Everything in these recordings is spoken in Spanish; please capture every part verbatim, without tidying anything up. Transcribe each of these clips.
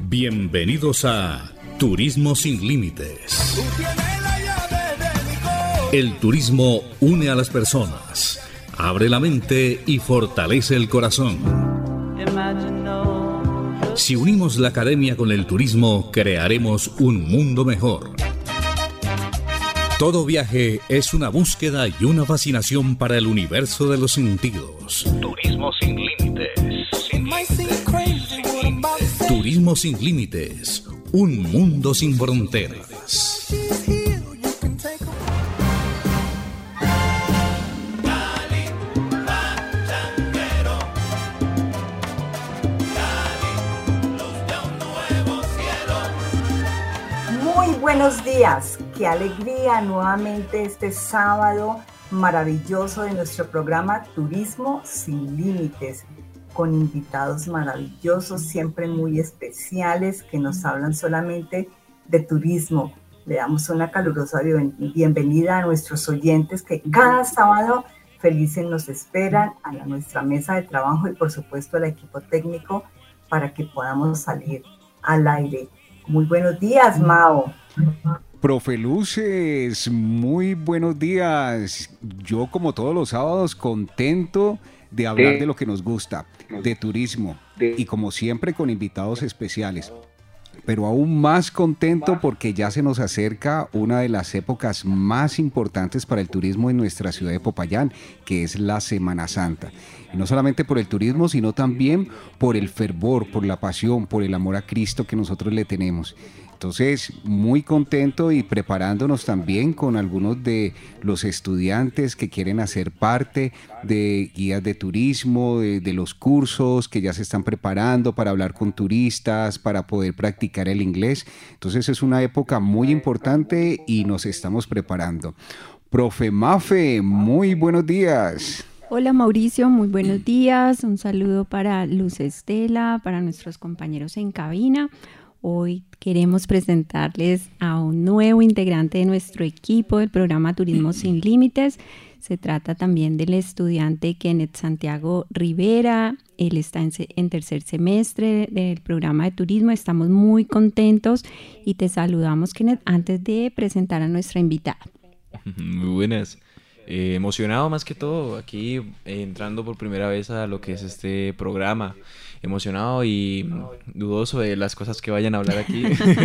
Bienvenidos a Turismo sin Límites. El turismo une a las personas, abre la mente y fortalece el corazón. Si unimos la academia con el turismo, crearemos un mundo mejor. Todo viaje es una búsqueda y una fascinación para el universo de los sentidos. Turismo sin límites. Sin límites. Turismo sin límites. Un mundo sin fronteras. Buenos días, qué alegría nuevamente este sábado maravilloso de nuestro programa Turismo sin Límites, con invitados maravillosos, siempre muy especiales que nos hablan solamente de turismo. Le damos una calurosa bienvenida a nuestros oyentes que cada sábado felices nos esperan a la, nuestra mesa de trabajo y por supuesto al equipo técnico para que podamos salir al aire. Muy buenos días, Mao. Profe Luces, muy buenos días. Yo, como todos los sábados, contento de hablar de lo que nos gusta, de turismo, y como siempre con invitados especiales. Pero aún más contento porque ya se nos acerca una de las épocas más importantes para el turismo en nuestra ciudad de Popayán, que es la Semana Santa. Y no solamente por el turismo, sino también por el fervor, por la pasión, por el amor a Cristo que nosotros le tenemos. Entonces, muy contento y preparándonos también con algunos de los estudiantes que quieren hacer parte de guías de turismo, de, de los cursos que ya se están preparando para hablar con turistas, para poder practicar el inglés. Entonces, es una época muy importante y nos estamos preparando. Profe Mafe, muy buenos días. Hola Mauricio, muy buenos días. Un saludo para Luz Estela, para nuestros compañeros en cabina. Hoy queremos presentarles a un nuevo integrante de nuestro equipo del programa Turismo Sin Límites. Se trata también del estudiante Kenneth Santiago Rivera. Él está en, en tercer semestre del programa de turismo. Estamos muy contentos y te saludamos, Kenneth, antes de presentar a nuestra invitada. Muy buenas. Eh, emocionado más que todo, aquí eh, entrando por primera vez a lo que es este programa. Emocionado y dudoso de las cosas que vayan a hablar aquí.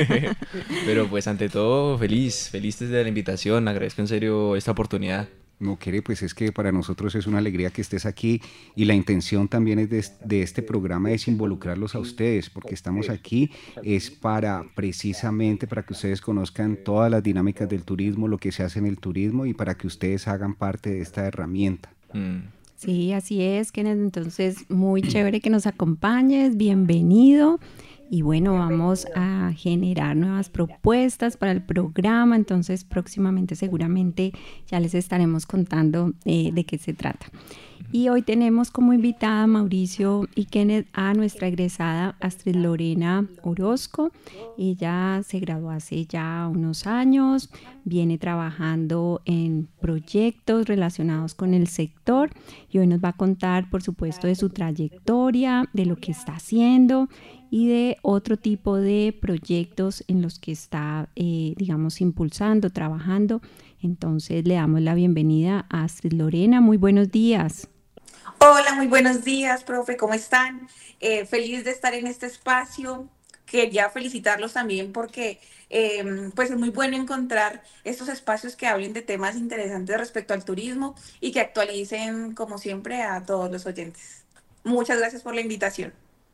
Pero pues ante todo feliz, feliz desde la invitación. Agradezco en serio esta oportunidad. No, quiere, pues es que para nosotros es una alegría que estés aquí y la intención también es de, de este programa es involucrarlos a ustedes, porque estamos aquí es para precisamente para que ustedes conozcan todas las dinámicas del turismo, lo que se hace en el turismo y para que ustedes hagan parte de esta herramienta. Mm. Sí, así es, Kenneth. Entonces, muy chévere que nos acompañes, bienvenido. Y bueno, vamos a generar nuevas propuestas para el programa, entonces próximamente seguramente ya les estaremos contando eh, de qué se trata. Y hoy tenemos como invitada Mauricio y Kenneth a nuestra egresada Astrid Lorena Orozco. Ella se graduó hace ya unos años, viene trabajando en proyectos relacionados con el sector y hoy nos va a contar, por supuesto, de su trayectoria, de lo que está haciendo y de otro tipo de proyectos en los que está, eh, digamos, impulsando, trabajando. Entonces le damos la bienvenida a Astrid Lorena. Muy buenos días. Hola, muy buenos días, profe, ¿cómo están? Eh, feliz de estar en este espacio. Quería felicitarlos también porque eh, pues es muy bueno encontrar estos espacios que hablen de temas interesantes respecto al turismo y que actualicen, como siempre, a todos los oyentes. Muchas gracias por la invitación.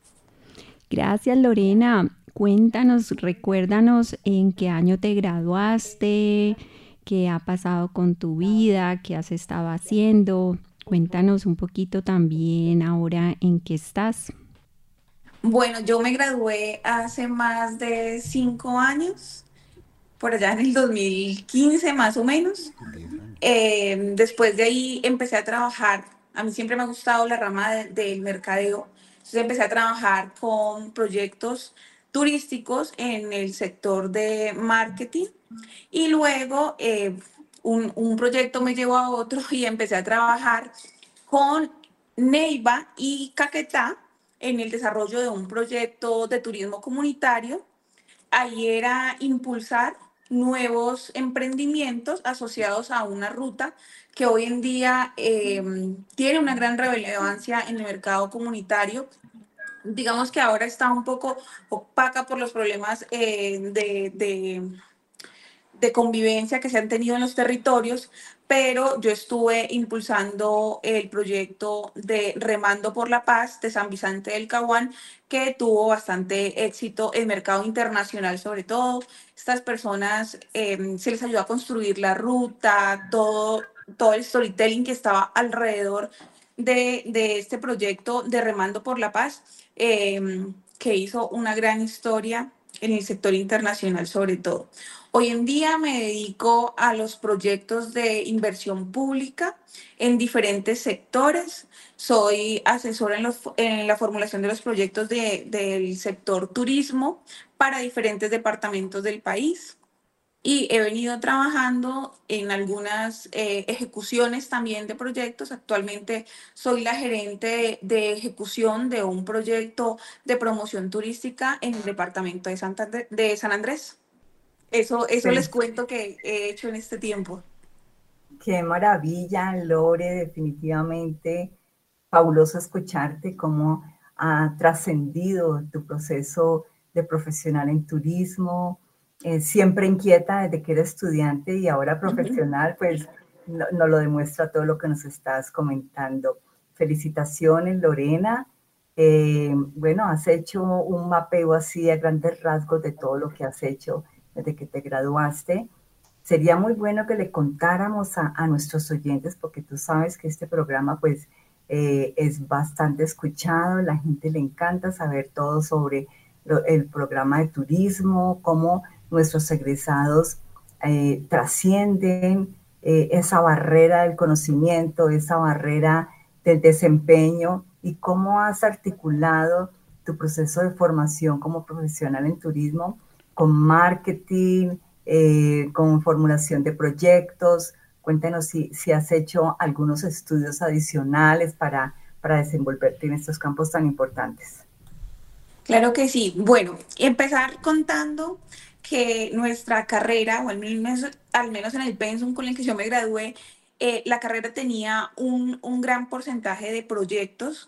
Gracias, Lorena. Cuéntanos, recuérdanos en qué año te graduaste, qué ha pasado con tu vida, qué has estado haciendo. Cuéntanos un poquito también ahora en qué estás. Bueno, yo me gradué hace más de cinco años, por allá en el dos mil quince más o menos. Eh, después de ahí empecé a trabajar. A mí siempre me ha gustado la rama de- del mercadeo. Entonces empecé a trabajar con proyectos turísticos en el sector de marketing y luego eh, un, un proyecto me llevó a otro y empecé a trabajar con Neiva y Caquetá en el desarrollo de un proyecto de turismo comunitario. Ahí era impulsar nuevos emprendimientos asociados a una ruta que hoy en día eh, tiene una gran relevancia en el mercado comunitario. Digamos que ahora está un poco opaca por los problemas eh, de, de, de convivencia que se han tenido en los territorios, pero yo estuve impulsando el proyecto de Remando por la Paz de San Vicente del Caguán, que tuvo bastante éxito en mercado internacional sobre todo. Estas personas eh, se les ayudó a construir la ruta, todo, todo el storytelling que estaba alrededor de, de este proyecto de Remando por la Paz, eh, que hizo una gran historia en el sector internacional sobre todo. Hoy en día me dedico a los proyectos de inversión pública en diferentes sectores. Soy asesora en, los, en la formulación de los proyectos de, del sector turismo para diferentes departamentos del país. Y he venido trabajando en algunas eh, ejecuciones también de proyectos. Actualmente soy la gerente de, de ejecución de un proyecto de promoción turística en el departamento de, Santa, de San Andrés. Eso, eso les cuento que he hecho en este tiempo. Qué maravilla, Lore, definitivamente fabuloso escucharte cómo ha trascendido tu proceso de profesional en turismo, eh, siempre inquieta desde que era estudiante y ahora profesional, pues nos no lo demuestra todo lo que nos estás comentando. Felicitaciones, Lorena. Eh, bueno, has hecho un mapeo así a grandes rasgos de todo lo que has hecho desde que te graduaste. Sería muy bueno que le contáramos a, a nuestros oyentes, porque tú sabes que este programa pues eh, es bastante escuchado, la gente le encanta saber todo sobre lo, el programa de turismo, cómo nuestros egresados eh, trascienden eh, esa barrera del conocimiento, esa barrera del desempeño, y cómo has articulado tu proceso de formación como profesional en turismo con marketing, eh, con formulación de proyectos. Cuéntanos si, si has hecho algunos estudios adicionales para, para desenvolverte en estos campos tan importantes. Claro que sí. Bueno, empezar contando que nuestra carrera, o al menos, al menos en el pensum con el que yo me gradué, eh, la carrera tenía un, un gran porcentaje de proyectos.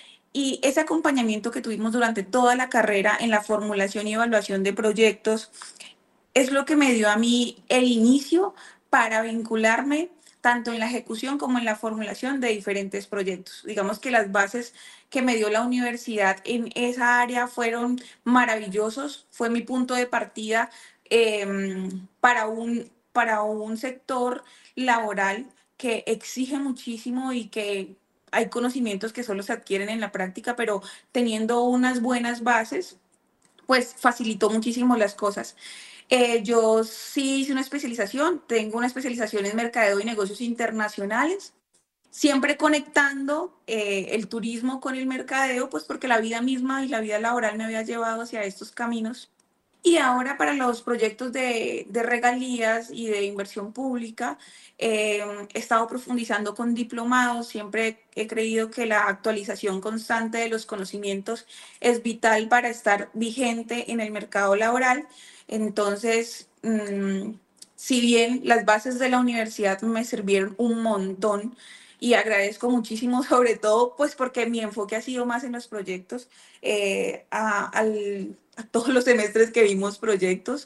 Y ese acompañamiento que tuvimos durante toda la carrera en la formulación y evaluación de proyectos es lo que me dio a mí el inicio para vincularme tanto en la ejecución como en la formulación de diferentes proyectos. Digamos que las bases que me dio la universidad en esa área fueron maravillosos. Fue mi punto de partida eh, para, un, para un sector laboral que exige muchísimo y que hay conocimientos que solo se adquieren en la práctica, pero teniendo unas buenas bases, pues facilitó muchísimo las cosas. Eh, yo sí hice una especialización, tengo una especialización en mercadeo y negocios internacionales, siempre conectando eh, el turismo con el mercadeo, pues porque la vida misma y la vida laboral me había llevado hacia estos caminos. Y ahora para los proyectos de, de regalías y de inversión pública, eh, he estado profundizando con diplomados. Siempre he creído que la actualización constante de los conocimientos es vital para estar vigente en el mercado laboral. Entonces, mmm, si bien las bases de la universidad me sirvieron un montón, y agradezco muchísimo, sobre todo, pues porque mi enfoque ha sido más en los proyectos, eh, a, al, a todos los semestres que vimos proyectos.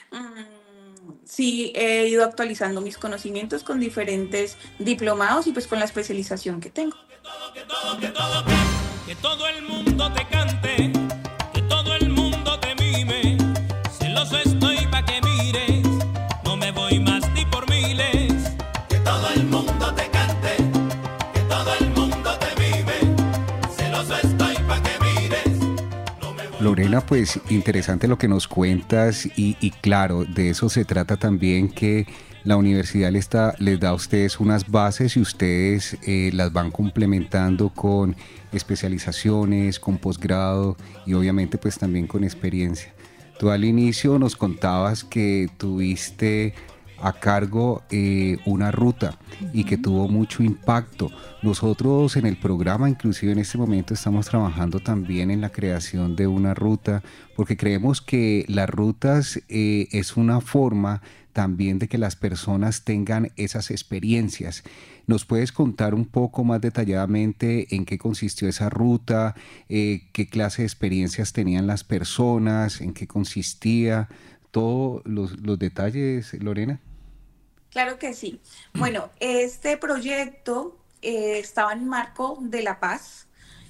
Mmm, sí, he ido actualizando mis conocimientos con diferentes diplomados y pues con la especialización que tengo. Que todo, que todo, que todo, que todo el mundo te cante, que todo el mundo te mime, celoso estoy pa' que mires, no me voy más ni por miles, que todo el mundo te cante. Lorena, pues interesante lo que nos cuentas y, y claro, de eso se trata también, que la universidad les da, les da a ustedes unas bases y ustedes eh, las van complementando con especializaciones, con posgrado y obviamente pues también con experiencia. Tú al inicio nos contabas que tuviste a cargo eh, una ruta y que tuvo mucho impacto. Nosotros en el programa, inclusive en este momento, estamos trabajando también en la creación de una ruta, porque creemos que las rutas eh, es una forma también de que las personas tengan esas experiencias. ¿Nos puedes contar un poco más detalladamente en qué consistió esa ruta, eh, qué clase de experiencias tenían las personas, en qué consistía, todos los, los detalles, Lorena? Claro que sí. Bueno, este proyecto eh, estaba en marco de la paz,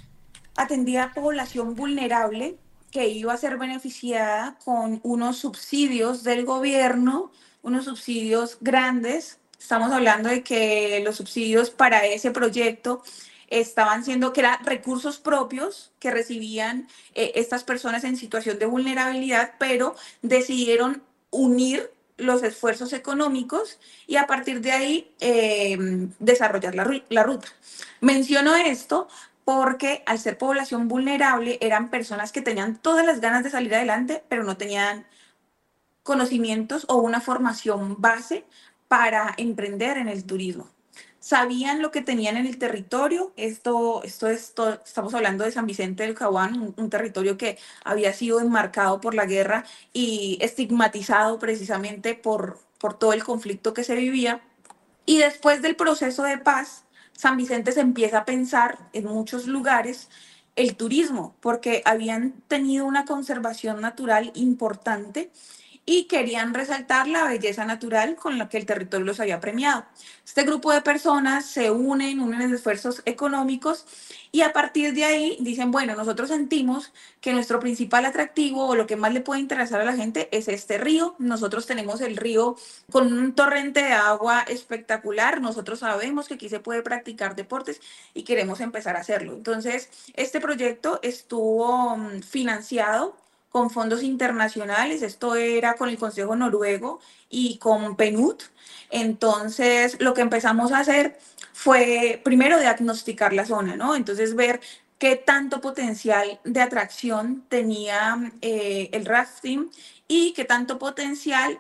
atendía a población vulnerable que iba a ser beneficiada con unos subsidios del gobierno, unos subsidios grandes. Estamos hablando de que los subsidios para ese proyecto estaban siendo, que eran recursos propios que recibían eh, estas personas en situación de vulnerabilidad, pero decidieron unir los esfuerzos económicos y a partir de ahí eh, desarrollar la, la ruta. Menciono esto porque al ser población vulnerable eran personas que tenían todas las ganas de salir adelante, pero no tenían conocimientos o una formación base para emprender en el turismo. Sabían lo que tenían en el territorio. Esto, esto, esto estamos hablando de San Vicente del Caguán, un, un territorio que había sido enmarcado por la guerra y estigmatizado precisamente por, por todo el conflicto que se vivía. Y después del proceso de paz, San Vicente se empieza a pensar en muchos lugares el turismo, porque habían tenido una conservación natural importante y querían resaltar la belleza natural con la que el territorio los había premiado. Este grupo de personas se unen, unen esfuerzos económicos y a partir de ahí dicen, bueno, nosotros sentimos que nuestro principal atractivo o lo que más le puede interesar a la gente es este río. Nosotros tenemos el río con un torrente de agua espectacular, nosotros sabemos que aquí se puede practicar deportes y queremos empezar a hacerlo. Entonces, este proyecto estuvo financiado con fondos internacionales. Esto era con el Consejo Noruego y con P N U D. Entonces, lo que empezamos a hacer fue primero diagnosticar la zona, ¿no? Entonces, ver qué tanto potencial de atracción tenía eh, el rafting y qué tanto potencial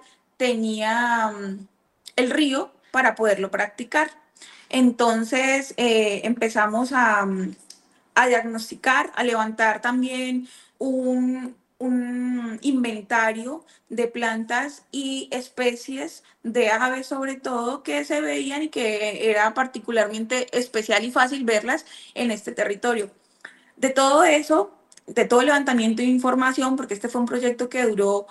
tenía um, el río para poderlo practicar. Entonces, eh, empezamos a, a diagnosticar, a levantar también un un inventario de plantas y especies de aves sobre todo que se veían y que era particularmente especial y fácil verlas en este territorio. De todo eso, de todo el levantamiento de información, porque este fue un proyecto que duró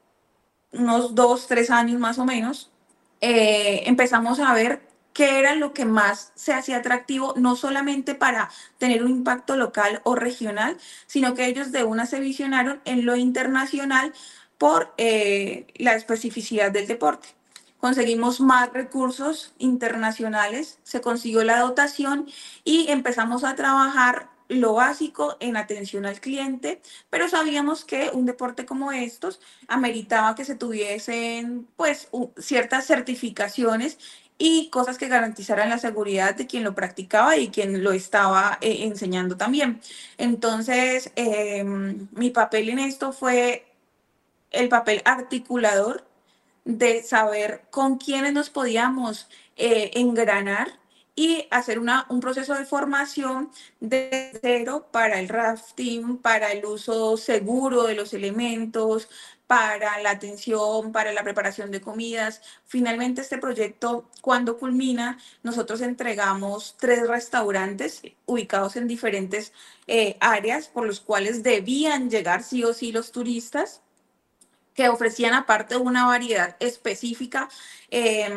unos dos, tres años más o menos, eh, empezamos a ver qué era lo que más se hacía atractivo, no solamente para tener un impacto local o regional, sino que ellos de una se visionaron en lo internacional por eh, la especificidad del deporte. Conseguimos más recursos internacionales, se consiguió la dotación y empezamos a trabajar lo básico en atención al cliente, pero sabíamos que un deporte como estos ameritaba que se tuviesen pues ciertas certificaciones y cosas que garantizaran la seguridad de quien lo practicaba y quien lo estaba eh, enseñando también. Entonces, eh, mi papel en esto fue el papel articulador de saber con quiénes nos podíamos eh, engranar y hacer una, un proceso de formación de cero para el rafting, para el uso seguro de los elementos, para la atención, para la preparación de comidas. Finalmente, este proyecto, cuando culmina, nosotros entregamos tres restaurantes ubicados en diferentes eh, áreas por los cuales debían llegar sí o sí los turistas, que ofrecían aparte una variedad específica eh,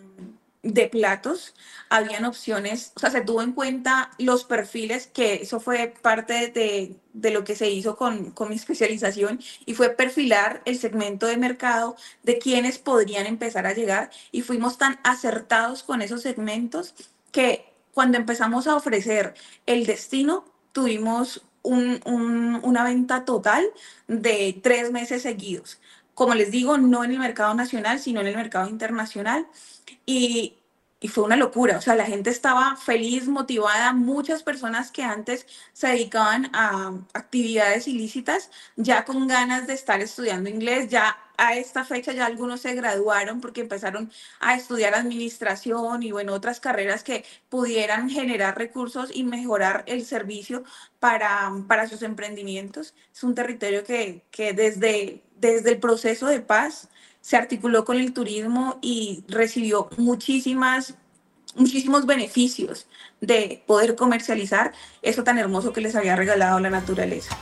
de platos. Habían opciones, o sea, se tuvo en cuenta los perfiles, que eso fue parte de, de lo que se hizo con, con mi especialización, y fue perfilar el segmento de mercado de quienes podrían empezar a llegar, y fuimos tan acertados con esos segmentos que cuando empezamos a ofrecer el destino, tuvimos un, un, una venta total de tres meses seguidos. Como les digo, no en el mercado nacional, sino en el mercado internacional. Y y fue una locura. O sea, la gente estaba feliz, motivada. Muchas personas que antes se dedicaban a actividades ilícitas, ya con ganas de estar estudiando inglés, ya a esta fecha ya algunos se graduaron porque empezaron a estudiar administración y bueno, otras carreras que pudieran generar recursos y mejorar el servicio para, para sus emprendimientos. Es un territorio que, que desde, desde el proceso de paz se articuló con el turismo y recibió muchísimas, muchísimos beneficios de poder comercializar eso tan hermoso que les había regalado la naturaleza.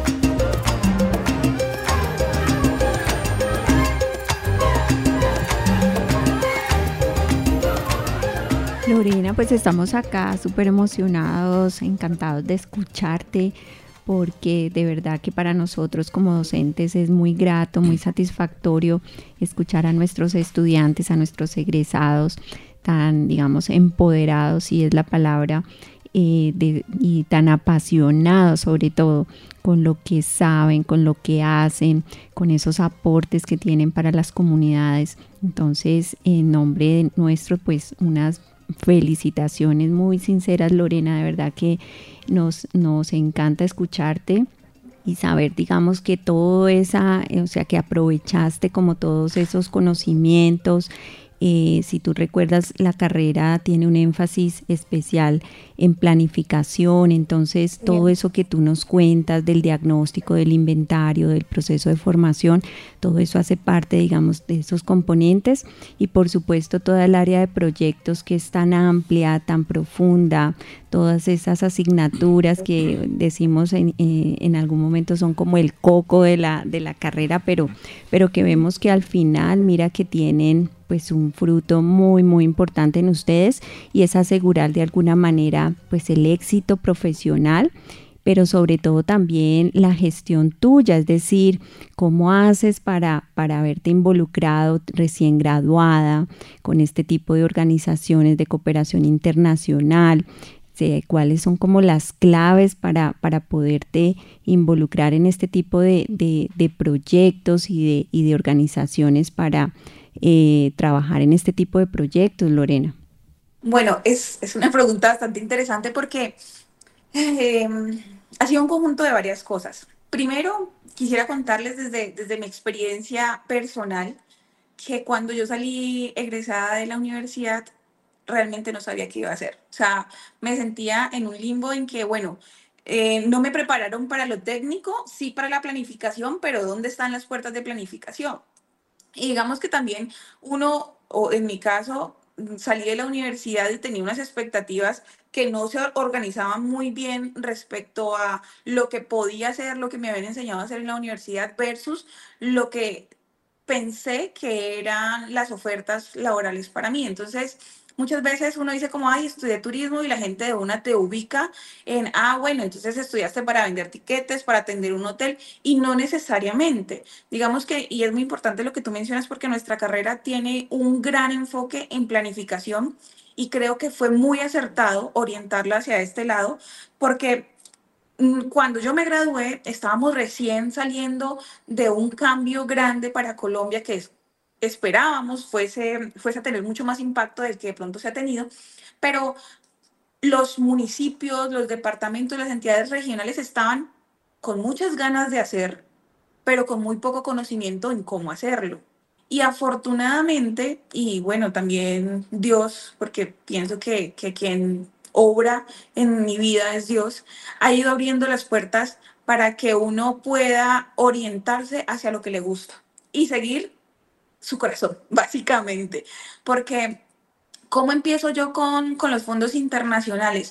Lorena, pues estamos acá súper emocionados, encantados de escucharte, porque de verdad que para nosotros como docentes es muy grato, muy satisfactorio escuchar a nuestros estudiantes, a nuestros egresados tan, digamos, empoderados, si es la palabra, eh, de, y tan apasionados sobre todo con lo que saben, con lo que hacen, con esos aportes que tienen para las comunidades. Entonces, en nombre de nuestro, pues unas felicitaciones muy sinceras, Lorena, de verdad que nos, nos encanta escucharte y saber, digamos, que todo esa, o sea, que aprovechaste como todos esos conocimientos. Eh, si tú recuerdas, la carrera tiene un énfasis especial en planificación, entonces todo eso que tú nos cuentas del diagnóstico, del inventario, del proceso de formación, todo eso hace parte, digamos, de esos componentes, y por supuesto toda el área de proyectos que es tan amplia, tan profunda, todas esas asignaturas que decimos en, eh, en algún momento son como el coco de la, de la carrera, pero, pero que vemos que al final, mira que tienen pues un fruto muy muy importante en ustedes, y es asegurar de alguna manera pues el éxito profesional, pero sobre todo también la gestión tuya, es decir, cómo haces para, para haberte involucrado recién graduada con este tipo de organizaciones de cooperación internacional. ¿Cuáles son como las claves para, para poderte involucrar en este tipo de, de, de proyectos y de, y de organizaciones para eh, trabajar en este tipo de proyectos, Lorena? Bueno, es, es una pregunta bastante interesante porque eh, ha sido un conjunto de varias cosas. Primero, quisiera contarles desde, desde mi experiencia personal que cuando yo salí egresada de la universidad, realmente no sabía qué iba a hacer. O sea, me sentía en un limbo en que, bueno, eh, no me prepararon para lo técnico, sí para la planificación, pero ¿dónde están las puertas de planificación? Y digamos que también uno, o en mi caso, salí de la universidad y tenía unas expectativas que no se organizaban muy bien respecto a lo que podía hacer, lo que me habían enseñado a hacer en la universidad versus lo que pensé que eran las ofertas laborales para mí. Entonces, muchas veces uno dice como, ay, estudié turismo, y la gente de una te ubica en, ah, bueno, entonces estudiaste para vender tiquetes, para atender un hotel, y no necesariamente. Digamos que, y es muy importante lo que tú mencionas porque nuestra carrera tiene un gran enfoque en planificación, y creo que fue muy acertado orientarla hacia este lado, porque cuando yo me gradué, estábamos recién saliendo de un cambio grande para Colombia que es, esperábamos fuese, fuese a tener mucho más impacto del que de pronto se ha tenido, pero los municipios, los departamentos, las entidades regionales estaban con muchas ganas de hacer, pero con muy poco conocimiento en cómo hacerlo. Y afortunadamente, y bueno, también Dios, porque pienso que, que quien obra en mi vida es Dios, ha ido abriendo las puertas para que uno pueda orientarse hacia lo que le gusta y seguir su corazón, básicamente. Porque, ¿cómo empiezo yo con, con los fondos internacionales?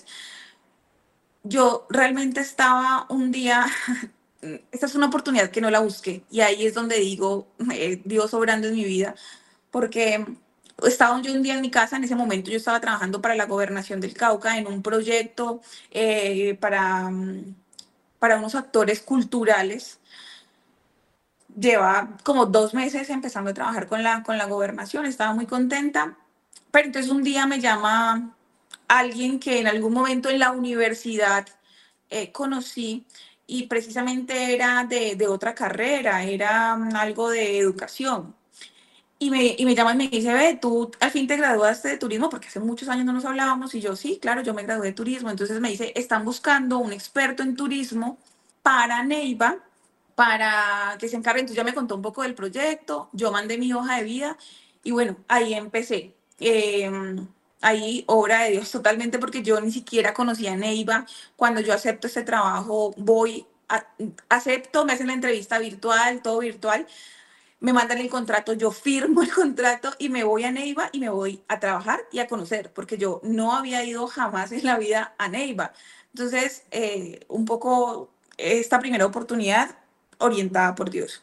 Yo realmente estaba un día, esta es una oportunidad que no la busqué, y ahí es donde digo, eh, Dios obrando en mi vida, porque estaba yo un día en mi casa. En ese momento yo estaba trabajando para la Gobernación del Cauca en un proyecto eh, para, para unos actores culturales. Lleva como dos meses empezando a trabajar con la, con la gobernación, estaba muy contenta, pero entonces un día me llama alguien que en algún momento en la universidad eh, conocí, y precisamente era de, de otra carrera, era um, algo de educación. Y me, y me llama y me dice, ve, tú al fin te graduaste de turismo, porque hace muchos años no nos hablábamos, y yo, sí, claro, yo me gradué de turismo. Entonces me dice, están buscando un experto en turismo para Neiva, para que se encargue. Entonces ya me contó un poco del proyecto, yo mandé mi hoja de vida, y bueno, ahí empecé. Eh, ahí, obra de Dios totalmente, porque yo ni siquiera conocía Neiva. Cuando yo acepto este trabajo, voy, a- acepto, me hacen la entrevista virtual, todo virtual, me mandan el contrato, yo firmo el contrato y me voy a Neiva y me voy a trabajar y a conocer, porque yo no había ido jamás en la vida a Neiva. Entonces, eh, un poco esta primera oportunidad orientada por Dios.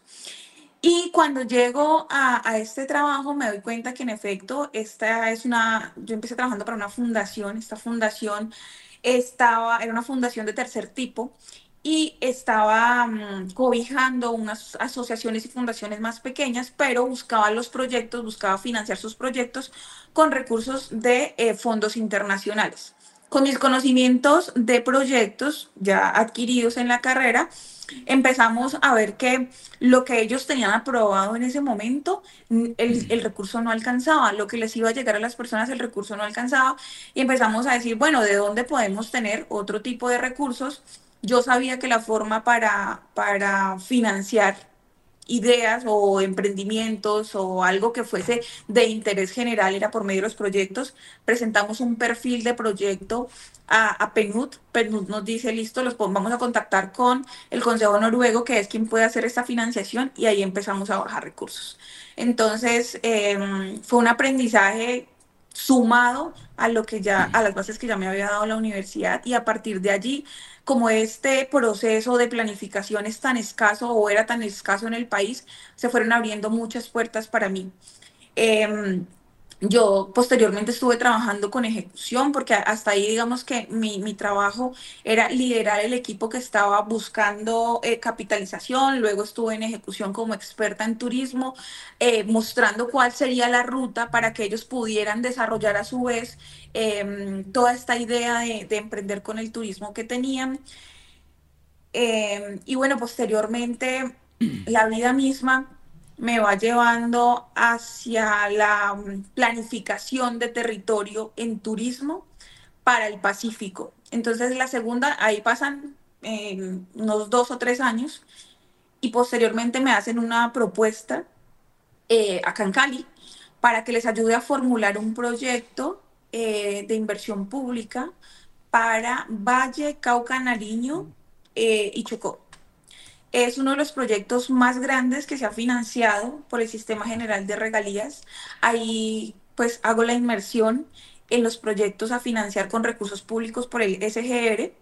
Y cuando llego a, a este trabajo me doy cuenta que en efecto esta es una, yo empecé trabajando para una fundación, esta fundación estaba, era una fundación de tercer tipo y estaba mm, cobijando unas asociaciones y fundaciones más pequeñas, pero buscaba los proyectos, buscaba financiar sus proyectos con recursos de eh, fondos internacionales. Con mis conocimientos de proyectos ya adquiridos en la carrera, empezamos a ver que lo que ellos tenían aprobado en ese momento, el, el recurso no alcanzaba, lo que les iba a llegar a las personas, el recurso no alcanzaba, y empezamos a decir, bueno, ¿de dónde podemos tener otro tipo de recursos? Yo sabía que la forma para, para financiar ideas o emprendimientos o algo que fuese de interés general era por medio de los proyectos. Presentamos un perfil de proyecto a, a PNUD. PNUD nos dice, listo, los vamos a contactar con el Consejo Noruego, que es quien puede hacer esta financiación, y ahí empezamos a bajar recursos. Entonces, eh, fue un aprendizaje sumado a lo que ya, a las bases que ya me había dado la universidad, y a partir de allí, como este proceso de planificación es tan escaso o era tan escaso en el país, se fueron abriendo muchas puertas para mí. Eh, yo posteriormente estuve trabajando con ejecución, porque hasta ahí digamos que mi, mi trabajo era liderar el equipo que estaba buscando eh, capitalización. Luego estuve en ejecución como experta en turismo, eh, mostrando cuál sería la ruta para que ellos pudieran desarrollar a su vez eh, toda esta idea de, de emprender con el turismo que tenían. Eh, y bueno, posteriormente la vida misma me va llevando hacia la mm, planificación de territorio en turismo para el Pacífico. Entonces la segunda, ahí pasan eh, unos dos o tres años, y posteriormente me hacen una propuesta eh, acá en Cali para que les ayude a formular un proyecto eh, de inversión pública para Valle, Cauca, Nariño eh, y Chocó. Es uno de los proyectos más grandes que se ha financiado por el Sistema General de Regalías. Ahí pues hago la inmersión en los proyectos a financiar con recursos públicos por el S G R,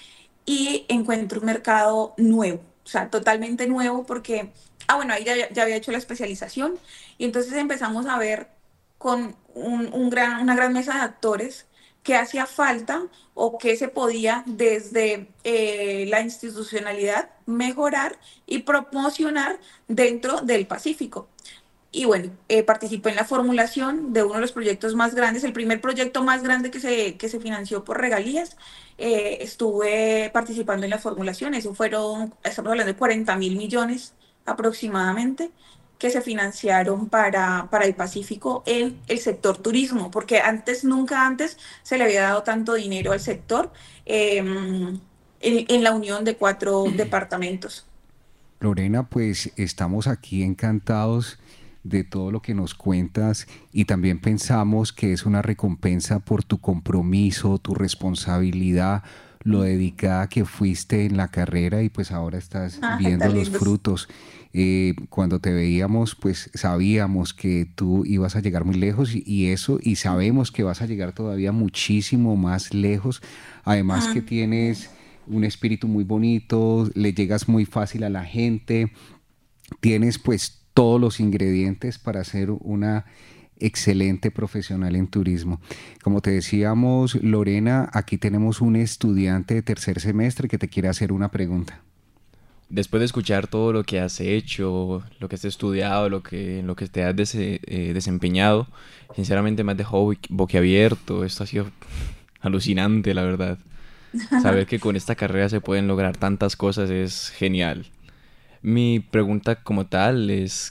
y encuentro un mercado nuevo, o sea, totalmente nuevo, porque, ah, bueno, ahí ya, ya había hecho la especialización, y entonces empezamos a ver con un, un gran, una gran mesa de actores qué hacía falta o qué se podía desde eh, la institucionalidad mejorar y promocionar dentro del Pacífico. Y bueno, eh, participé en la formulación de uno de los proyectos más grandes, el primer proyecto más grande que se, que se financió por regalías. Eh, estuve participando en la formulación, eso fueron, estamos hablando de cuarenta mil millones aproximadamente, que se financiaron para, para el Pacífico en el sector turismo, porque antes, nunca antes se le había dado tanto dinero al sector eh, en, en la unión de cuatro departamentos. Lorena, pues estamos aquí encantados de todo lo que nos cuentas, y también pensamos que es una recompensa por tu compromiso, tu responsabilidad, lo dedicada que fuiste en la carrera, y pues ahora estás Ah, viendo tan los lindos. frutos. Eh, cuando te veíamos, pues sabíamos que tú ibas a llegar muy lejos, y, y eso, y sabemos que vas a llegar todavía muchísimo más lejos. Además que Ah, tienes un espíritu muy bonito, le llegas muy fácil a la gente, tienes pues todos los ingredientes para ser una excelente profesional en turismo. Como te decíamos, Lorena, aquí tenemos un estudiante de tercer semestre que te quiere hacer una pregunta. Después de escuchar todo lo que has hecho, lo que has estudiado, lo que, en lo que te has dese- eh, desempeñado, sinceramente me has dejado boqui- boquiabierto. Esto ha sido alucinante, la verdad. Saber que con esta carrera se pueden lograr tantas cosas es genial. Mi pregunta como tal es,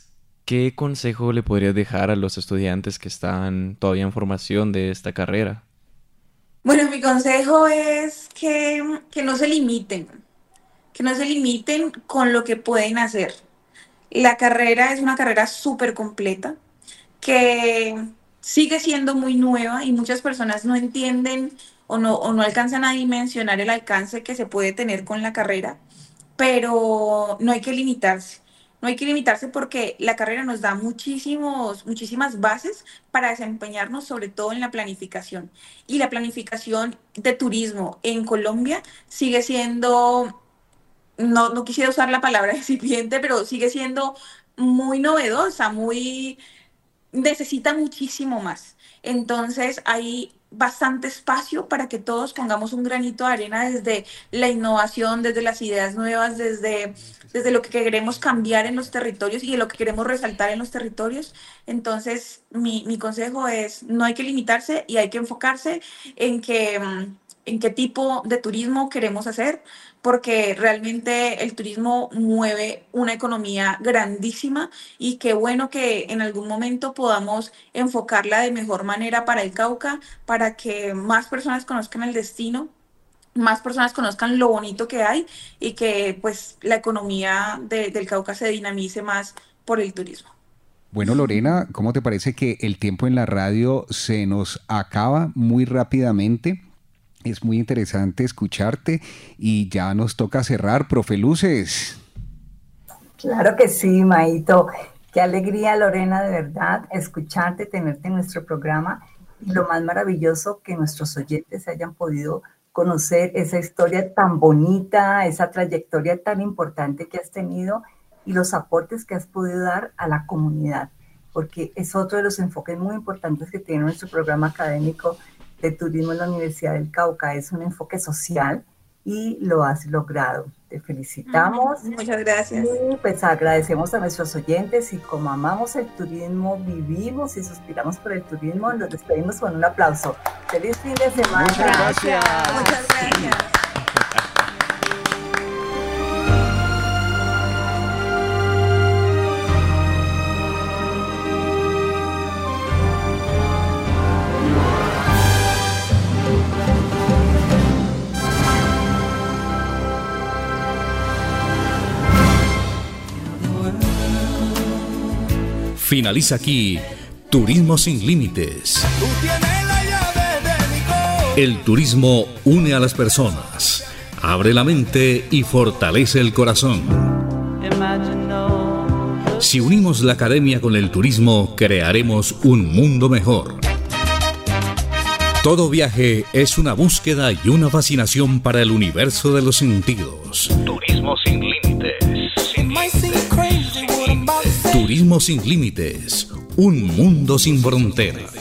¿qué consejo le podrías dejar a los estudiantes que están todavía en formación de esta carrera? Bueno, mi consejo es que, que no se limiten, que no se limiten con lo que pueden hacer. La carrera es una carrera súper completa, que sigue siendo muy nueva y muchas personas no entienden o no, o no alcanzan a dimensionar el alcance que se puede tener con la carrera, pero no hay que limitarse. No hay que limitarse porque la carrera nos da muchísimos, muchísimas bases para desempeñarnos, sobre todo en la planificación. Y la planificación de turismo en Colombia sigue siendo, no, no quisiera usar la palabra incipiente, pero sigue siendo muy novedosa, muy, necesita muchísimo más. Entonces hay bastante espacio para que todos pongamos un granito de arena desde la innovación, desde las ideas nuevas, desde, desde lo que queremos cambiar en los territorios y de lo que queremos resaltar en los territorios. Entonces, mi, mi consejo es, no hay que limitarse y hay que enfocarse en que, en qué tipo de turismo queremos hacer, porque realmente el turismo mueve una economía grandísima y qué bueno que en algún momento podamos enfocarla de mejor manera para el Cauca, para que más personas conozcan el destino, más personas conozcan lo bonito que hay y que pues la economía de, del Cauca se dinamice más por el turismo. Bueno, Lorena, ¿cómo te parece que el tiempo en la radio se nos acaba muy rápidamente? Es muy interesante escucharte y ya nos toca cerrar, profe Luces. Claro que sí, Maito. Qué alegría, Lorena, de verdad, escucharte, tenerte en nuestro programa. Y lo más maravilloso, que nuestros oyentes hayan podido conocer esa historia tan bonita, esa trayectoria tan importante que has tenido y los aportes que has podido dar a la comunidad, porque es otro de los enfoques muy importantes que tiene nuestro programa académico de turismo en la Universidad del Cauca. Es un enfoque social y lo has logrado. Te felicitamos. Muchas gracias. Y pues agradecemos a nuestros oyentes y como amamos el turismo, vivimos y suspiramos por el turismo, nos despedimos con un aplauso. Feliz fin de semana. Muchas gracias. Muchas gracias. Finaliza aquí Turismo sin Límites. El turismo une a las personas, abre la mente y fortalece el corazón. Si unimos la academia con el turismo, crearemos un mundo mejor. Todo viaje es una búsqueda y una fascinación para el universo de los sentidos. Turismo sin límites. Sin límites. Turismo sin límites. Un mundo sin fronteras.